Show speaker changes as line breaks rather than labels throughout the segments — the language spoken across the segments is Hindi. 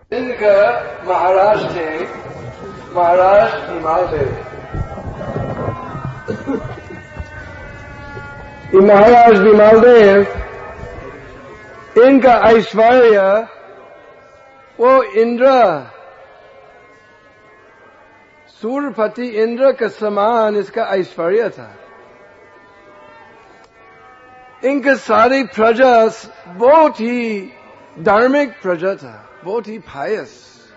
इनका महाराज थे, महाराज हिमालदेव। महाराज हिमालदेव, इनका ऐश्वर्य वो इंद्र, सूर्यपति इंद्र का समान इसका ऐश्वर्य था। इनका सारी प्रजा बहुत ही धार्मिक प्रजा था, बहुत ही पायस।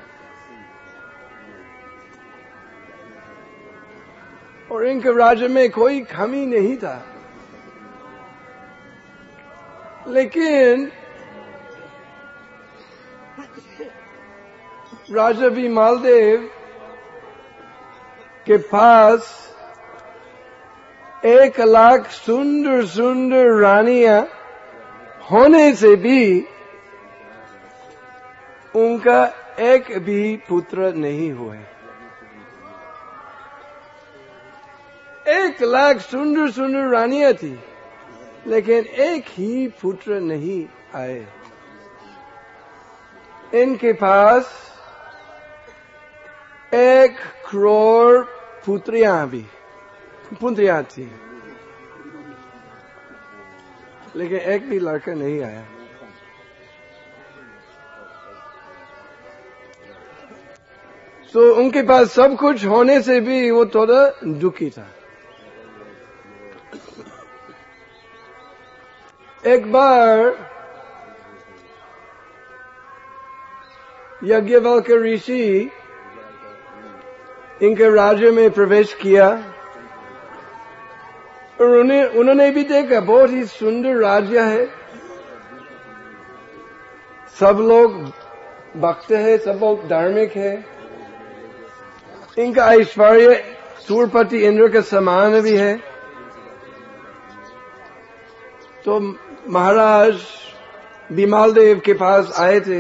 और इनके राज्य में कोई कमी नहीं था। लेकिन राजा विमलदेव के पास 1,00,000 सुंदर सुंदर रानियां होने से भी उनका एक भी पुत्र नहीं हुए। 1,00,000 सुंदर सुंदर रानियां थी, लेकिन एक ही पुत्र नहीं आए। इनके पास 1 करोड़ पुत्रियां थी, लेकिन एक भी लड़का नहीं आया। तो उनके पास सब कुछ होने से भी वो थोड़ा दुखी था। एक बार याज्ञवल्क्य ऋषि इनके राज्य में प्रवेश किया और उन्होंने भी देखा बहुत ही सुंदर राज्य है, सब लोग भक्त है, सब लोग धार्मिक है, इनका ऐश्वर्य सूर्यपति इंद्र के समान भी है। तो महाराज विमलदेव के पास आए थे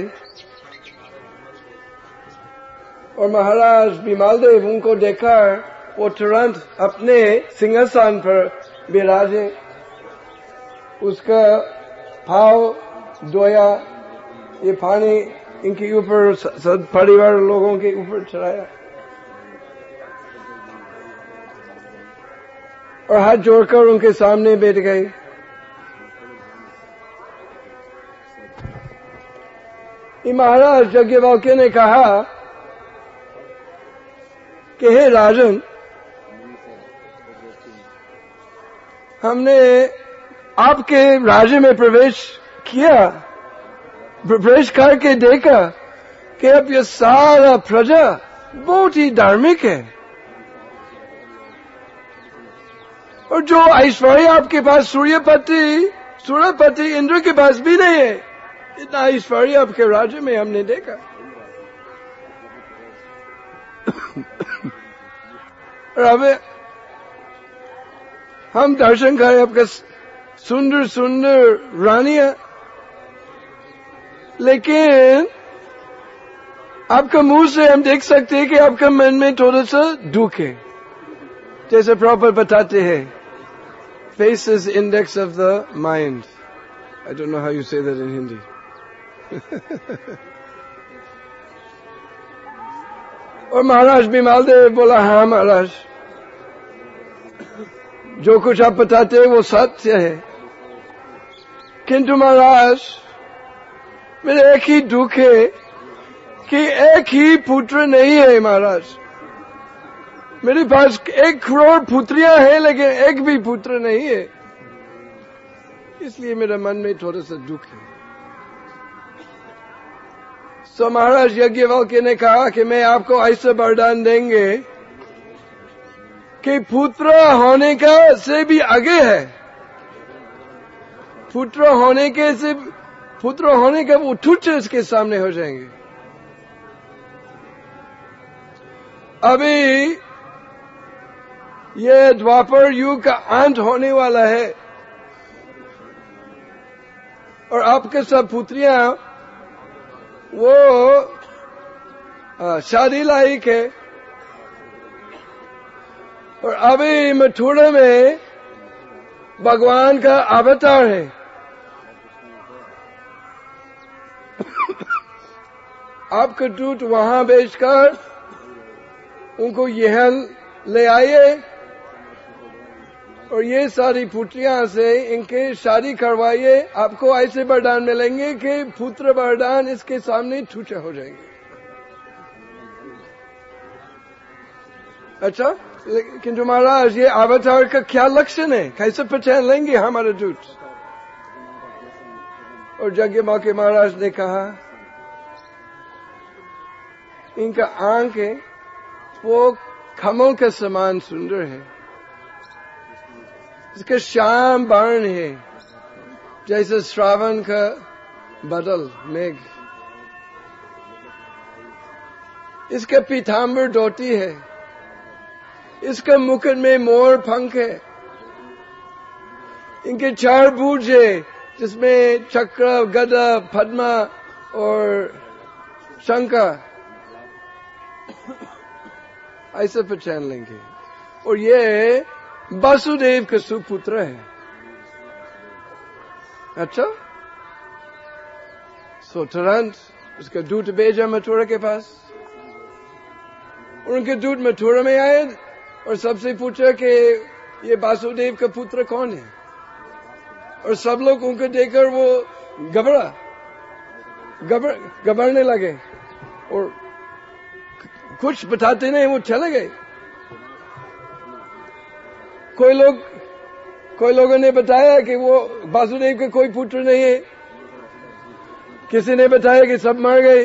और महाराज विमलदेव उनको देखकर वो तुरंत अपने सिंहासन पर विराजे, उसका पाव धोया, ये पानी इनके ऊपर सब परिवार लोगों के ऊपर चढ़ाया और हाथ जोड़कर उनके सामने बैठ गए। महाराज याज्ञवल्क्य ने कहा कि हे राजन, हमने आपके राज्य में प्रवेश करके देखा कि अब ये सारा प्रजा बहुत ही धार्मिक है और जो ऐश्वर्य आपके पास सूर्यपति इंद्र के पास भी नहीं है, इतना ऐश्वर्य आपके राज्य में हमने देखा। और अब हम दर्शन करें आपका सुंदर सुंदर रानियां, लेकिन आपका मुंह से हम देख सकते हैं कि आपका मन में थोड़ा सा दुख है। जैसे प्रॉपर बताते हैं, face is index of the mind. I don't know how you say that in Hindi. और महाराज विमलदेव बोला, हाँ महाराज, जो कुछ आप बताते हैं वो सत्य है, किंतु महाराज मेरे एक ही दुख है कि एक ही पुत्र नहीं है। महाराज, मेरे पास 1 करोड़ पुत्रियां हैं, लेकिन एक भी पुत्र नहीं है, इसलिए मेरे मन में थोड़ा सा दुख है। तो महाराज याज्ञवल्क्य ने कहा कि मैं आपको ऐसा वरदान देंगे कि पुत्र होने का से भी आगे है, पुत्र होने का वो तुच्छ इसके सामने हो जाएंगे। अभी ये द्वापर युग का अंत होने वाला है और आपके सब पुत्रियां वो शादी लायक है और अभी मथुरा में भगवान का अवतार है। आपका दूत वहां भेजकर उनको यह ले आइए और ये सारी पुत्रियां से इनके शादी करवाइए, आपको ऐसे वरदान मिलेंगे कि पुत्र वरदान इसके सामने छूटे हो जाएंगे। अच्छा, किंतु महाराज ये अवतार का क्या लक्षण है, कैसे पहचान लेंगे हमारे दूत? और यज्ञ के महाराज ने कहा इनका आंख है वो कमल के समान सुंदर है, इसका श्याम वर्ण है जैसे श्रावण का बादल मेघ, इसका पीतांबर धोती है, इसका मुकुट में मोर पंख है, इनके 4 भुज है जिसमें चक्र गदा पद्मा और शंखा, ऐसे पहचान लेंगे। और ये वासुदेव का सुपुत्र है। अच्छा, सो तुरंत उसका दूत भेजा मथुरा के पास, और उनके दूत मथुरा में आए और सबसे पूछा कि ये वासुदेव का पुत्र कौन है, और सब लोग उनको देखकर वो घबराने लगे और कुछ बताते नहीं, वो चले गए। कोई लोगों ने बताया कि वो वासुदेव के कोई पुत्र नहीं है, किसी ने बताया कि सब मर गए।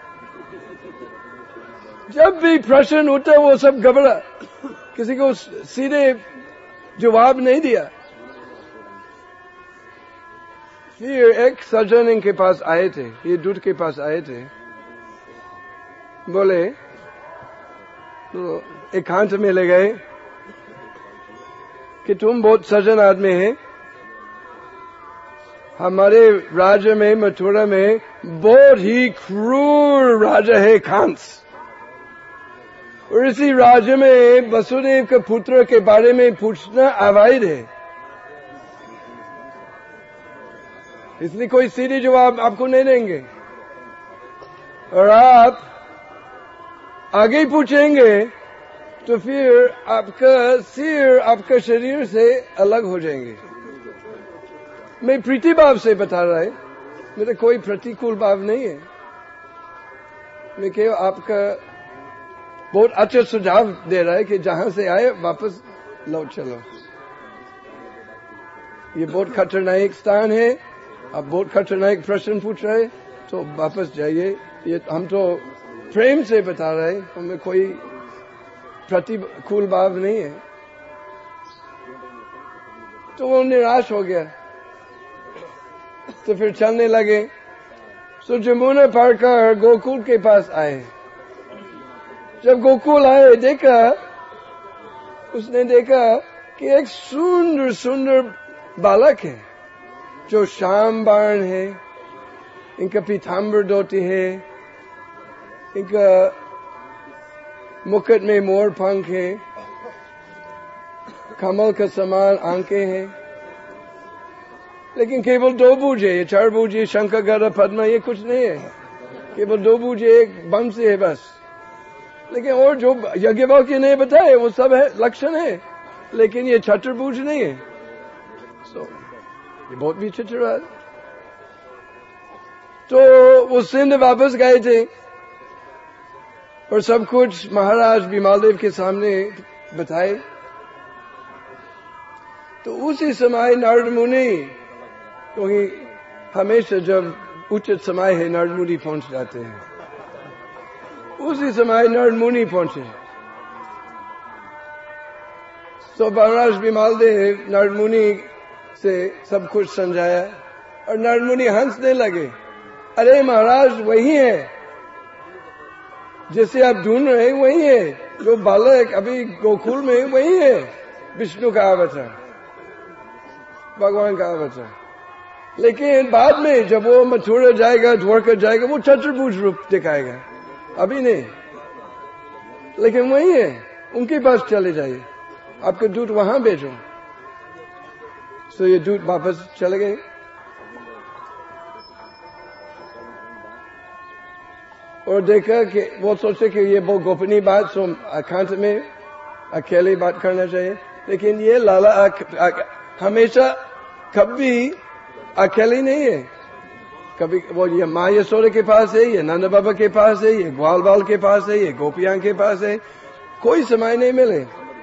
जब भी प्रश्न उठा वो सब घबरा, किसी को सीधे जवाब नहीं दिया। फिर एक सज्जन इनके पास आए थे, ये दूत के पास आए थे, बोले तो एकांत में ले गए कि तुम बहुत सज्जन आदमी है, हमारे राज्य में मथुरा में बहुत ही क्रूर राजा है कंस, और इसी राज्य में वसुदेव के पुत्र के बारे में पूछना अवैध है, इसलिए कोई सीधे जवाब आपको नहीं देंगे, और आप आगे पूछेंगे तो फिर आपका सिर आपका शरीर से अलग हो जाएंगे। मैं प्रीति भाव से बता रहा है, मेरा कोई प्रतिकूल भाव नहीं है, मैं केवल आपका बहुत अच्छा सुझाव दे रहा है कि जहां से आए वापस लौट चलो। ये बहुत खतरनाक स्थान है, आप बहुत खतरनाक प्रश्न पूछ रहे हैं, तो वापस जाइए। ये हम तो प्रेम से बता रहे हैं, हमें कोई प्रतिकूल भाव नहीं है। तो वो निराश हो गया, तो फिर चलने लगे। सो जमुना पार कर गोकुल के पास आए। जब गोकुल आए उसने देखा कि एक सुंदर सुंदर बालक है जो श्याम वर्ण है, इनका पीतांबर धोती है, इनका मुकुट में मोर पंख है, कमल का समान आंखें हैं, लेकिन केवल 2 भुज है, ये 4 भुज है, शंख गदा पद्मा ये कुछ नहीं है, केवल 2 भुज है, एक वंश है बस। लेकिन और जो यज्ञवल्क्य ने बताए वो सब है लक्षण है, लेकिन ये चतुर्भुज नहीं है। ये बहुत विचित्र है। तो वो सिंध वापस गए थे और सब कुछ महाराज विमलदेव के सामने बताए। तो उसी समय नारद मुनि, क्योंकि हमेशा जब उचित समय है नारद मुनि पहुंच जाते हैं, उसी समय नारद मुनि पहुंचे। तो महाराज विमलदेव नारद मुनि से सब कुछ समझाया और नारद मुनि हंसने लगे। अरे महाराज वही है जिसे आप ढूंढ रहे हैं, वही है जो बालक अभी गोकुल में, वही है विष्णु का अवतार, भगवान का अवतार। लेकिन बाद में जब वो मथुरा जाएगा, द्वारका जाएगा, वो चतुर्भुज रूप दिखाएगा, अभी नहीं। लेकिन वही है, उनके पास चले जाइए, आपके दूत वहां भेजो। तो ये दूत वापस चले गए। और देखा कि वो सोचे कि ये बहुत गोपनीय बात सो एकांत में अकेले बात करना चाहिए, लेकिन ये लाला हमेशा कभी अकेले नहीं है। कभी वो ये माँ यशोदा के पास है, ये नंद बाबा के पास है, ये ग्वाल बाल के पास है, ये गोपियां के पास है, कोई समय नहीं मिले।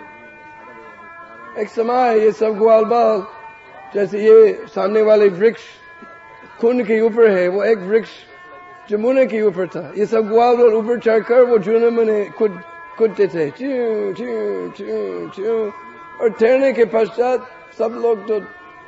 एक समय ये सब ग्वाल बाल, जैसे ये सामने वाले वृक्ष कुंड के ऊपर है, वो एक वृक्ष जमुना के ऊपर था। ये सब ग्वाल बाल ऊपर चढ़कर वो जमुना में कूदते थे, च्यू च्यू च्यू च्यू, और ठहरने के पश्चात सब लोग तो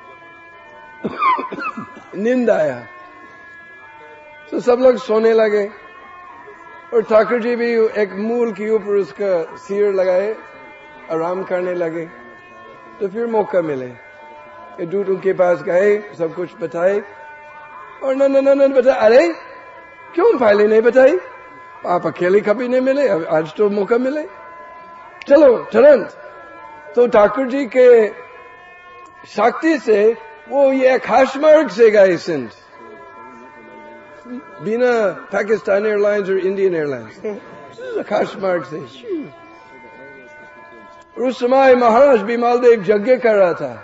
नींद आया, तो सब लोग सोने लगे। और ठाकुर जी भी एक मूल के ऊपर उसका सिर लगाए आराम करने लगे। तो फिर मौका मिले, दूध उनके पास गए, सब कुछ बताए, और नंद बताए, अरे क्यों पहले नहीं बताई, आप अकेले कभी नहीं मिले, आज तो मौका मिले, चलो तुरंत। तो ठाकुर जी के शक्ति से वो ये आकाश मार्ग से गए सिंध, बिना पाकिस्तान एयरलाइंस और इंडियन एयरलाइंस, आकाश मार्ग से। उस समय महाराज बिमल देव यज्ञ कर रहा था,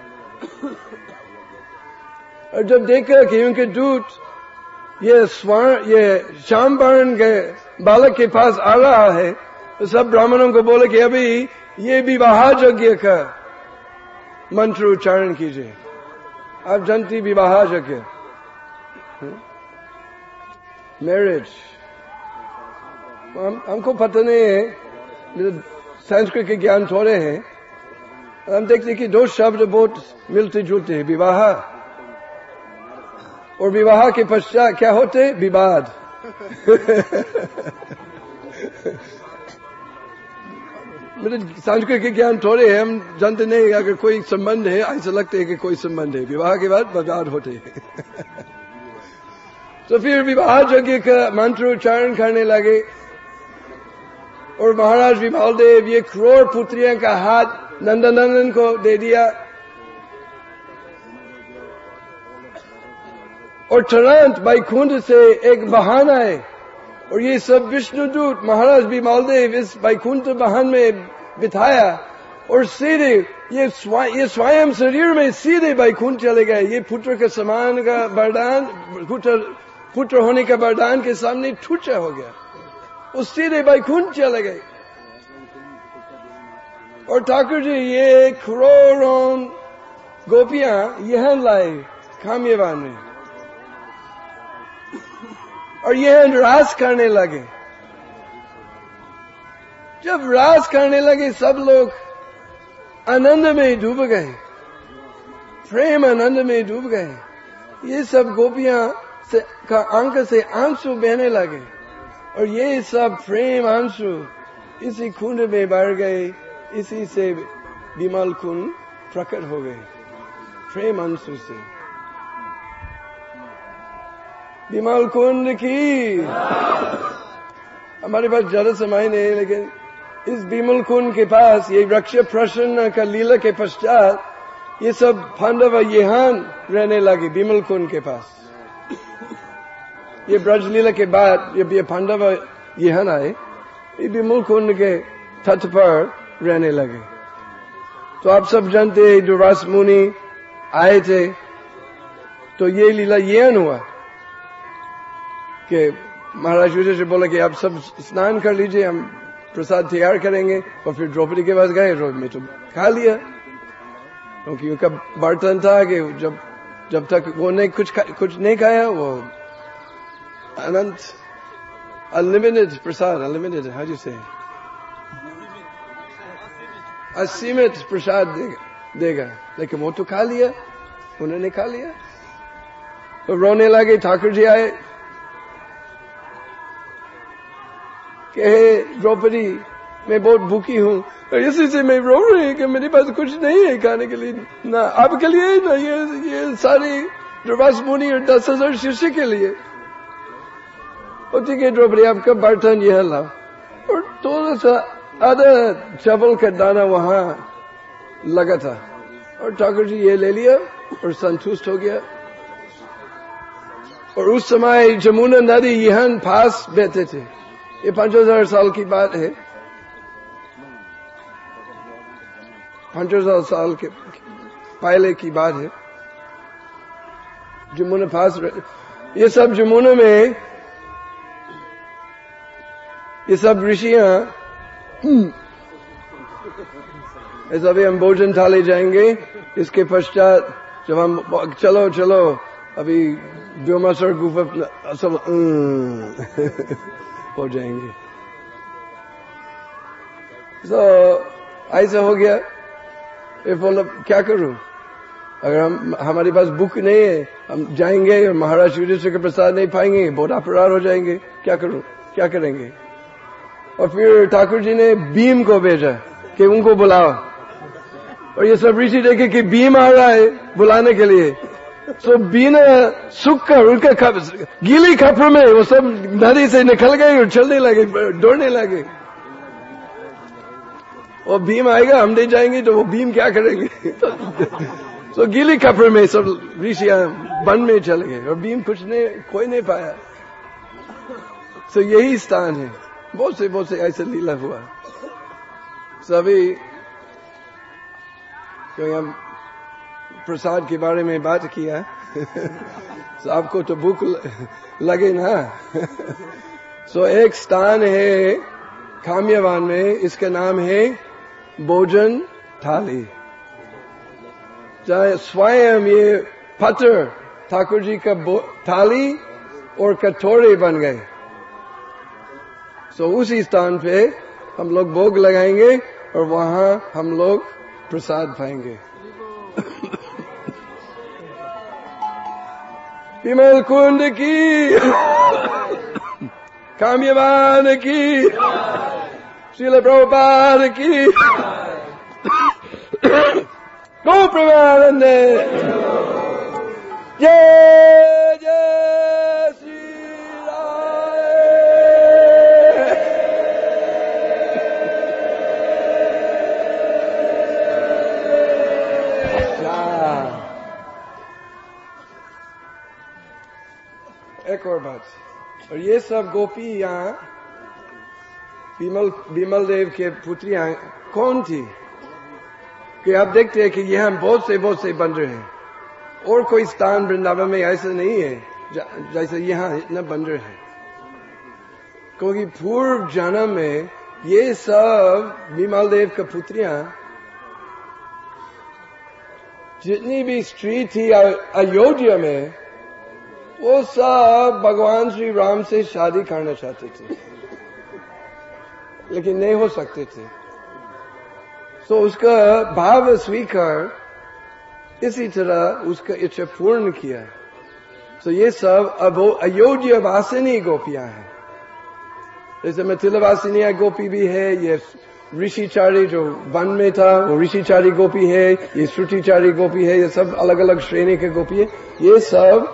और जब देखा कि उनके दूत ये श्याम वर्ण के बालक के पास आ रहा है, तो सब ब्राह्मणों को बोले कि अभी ये विवाह यज्ञ का मंत्र उच्चारण कीजिए। आप जानती विवाह यज्ञ, मैरिज, हमको पता नहीं है, संस्कृत के ज्ञान थोड़े हैं। हम देखते कि दो शब्द बहुत मिलते जुलते हैं, विवाह और विवाह के पश्चात क्या होते, विवाद। मेरे संस्कृत के ज्ञान थोड़े हैं, हम जानते नहीं अगर कोई संबंध है, ऐसा लगता है कि कोई संबंध है, विवाह के बाद विवाद होते हैं। तो फिर विवाह यज्ञ का मंत्र उच्चारण करने लगे, और महाराज विमल देव ये करोड़ पुत्रियों का हाथ नंदनंदन को दे दिया, और तुरंत वैकुंठ से एक वाहन आए, और ये सब विष्णुदूत महाराज विमल देव इस वैकुंठ वाहन में बिठाया, और सीधे ये स्वयं शरीर में सीधे वैकुंठ चले गए। ये पुत्र के समान का वरदान, पुत्र होने का वरदान के सामने ठुचा हो गया, उस सीधे वैकुंठ चले गए। और ठाकुर जी ये करोड़ों गोपियां यहां लाए काम्यवान में, और यह रास करने लगे। जब रास करने लगे सब लोग आनंद में डूब गए, प्रेम आनंद में डूब गए। ये सब गोपियां का आंख से आंसू बहने लगे, और ये सब प्रेम आंसू इसी कुंड में भर गए, इसी से विमल कुंड प्रकट हो गए, प्रेम आंसू से। विमल कुंड की हमारे पास ज्यादा समय नहीं है, लेकिन इस विमल कुंड के पास ये वृक्ष प्रसन्न का लीला के पश्चात ये सब पांडव यहाँ रहने लगे विमल कुंड के पास। ये ब्रज लीला के बाद ये पांडव यहाँ आए, ये विमल कुंड के तट पर रहने लगे। तो आप सब जानते हैं दुर्वास मुनि आए थे, तो ये लीला ये हुआ कि महाराज युधिष्ठिर से बोला कि आप सब स्नान कर लीजिए, हम प्रसाद तैयार करेंगे। और फिर द्रौपदी के पास गए, रोज में तो खा लिया, क्योंकि उनका बर्तन था कि जब तक वो नहीं कुछ नहीं खाया, वो अनंत अनलिमिटेड प्रसाद, अनलिमिटेड हाउ डू से असीमित प्रसाद देगा, लेकिन वो तो खा लिया, उन्होंने खा लिया। तो रोने लगे। ठाकुर जी आए कि द्रौपदी मैं बहुत भूखी हूँ, और इसी से मैं रो रही कि मेरे पास कुछ नहीं है खाने के लिए, ना आपके लिए ना ये सारी दुर्वास मुनि और 10,000 शिष्य के लिए। और ठीक है द्रौपदी, आपका बर्तन यह लाओ, और थोड़ा सा आधा चावल का दाना वहां लगा था, और ठाकुर जी ये ले लिया और संतुष्ट हो गया। और उस समय जमुना नदी यहाँ पास बहते थे। ये 5000 साल की बात है, 5000 साल के पहले की बात है। जमुना पास, ये सब जमुना में ये सब ऋषियां, ऐसा भी हम भोजन थाली जाएंगे। इसके पश्चात जब हम चलो चलो अभी व्योमासुर गुफा सब हो जाएंगे। तो ऐसा हो गया। ये बोला क्या करूं, अगर हमारे पास बुक नहीं है, हम जाएंगे और महाराज युधिष्ठिर का प्रसाद नहीं पाएंगे, बहुत अपराध हो जाएंगे, क्या करूं, क्या करेंगे। और फिर ठाकुर जी ने भीम को भेजा कि उनको बुलाओ। और ये सब ऋषि देखे कि भीम आ रहा है बुलाने के लिए, तो बिना सूख कर उनके गीली कपड़े में वो सब नदी से निकल गए और चलने लगे, दौड़ने लगे। और भीम आएगा, हम नहीं जाएंगे तो वो भीम क्या करेंगे। तो गीली कपड़े में सब ऋषियां वन में चले गए और भीम कुछ नहीं, कोई नहीं पाया। तो यही स्थान है। बहुत से ऐसे लीला हुआ। सभी क्योंकि हम प्रसाद के बारे में बात किया तो आपको तो भूख लगे ना। सो एक स्थान है काम्यवान में, इसका नाम है भोजन थाली। चाहे स्वयं ये पत्थर ठाकुर जी का थाली और कटोरे बन गए। सो उसी स्थान पे हम लोग भोग लगाएंगे और वहां हम लोग प्रसाद पाएंगे। विमल कुंड की, काम्यवान की, श्रील प्रभुपाद की, गो प्रमानंद, जय जय श्री राम। एक और बात, और ये सब गोपी यहाँ विमल देव के पुत्रियां कौन थी कि आप देखते हैं कि यहाँ बहुत से बंदर हैं। और कोई स्थान वृंदावन में ऐसा नहीं है जैसे यहाँ इतना बंदर है। क्योंकि पूर्व जन्म में ये सब विमल देव का पुत्रियां, जितनी भी स्त्री थी अयोध्या में, वो सब भगवान श्री राम से शादी करना चाहते थे, लेकिन नहीं हो सकते थे। तो उसका भाव स्वीकार इसी तरह उसका इच्छा पूर्ण किया। तो ये सब अब अयोध्या वासिनी गोपियां हैं। जैसे मिथिला वासिनी गोपी भी है, ये ऋषिचारी जो वन में था वो ऋषिचारी गोपी है, ये श्रुतिचारी गोपी है, ये सब अलग अलग श्रेणी के गोपी है। ये सब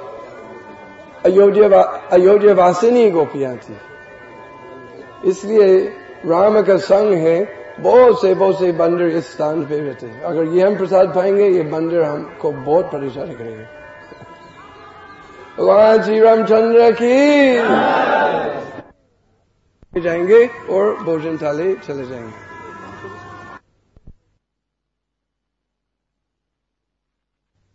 अयोध्या वासिनी गोपियां थी। इसलिए राम का संग है, बहुत से बंदर इस स्थान पे रहते हैं। अगर ये हम प्रसाद पाएंगे, ये बंदर हमको बहुत परेशान करेंगे। भगवान श्री रामचंद्र की जाएंगे और भोजन थाली चले जाएंगे।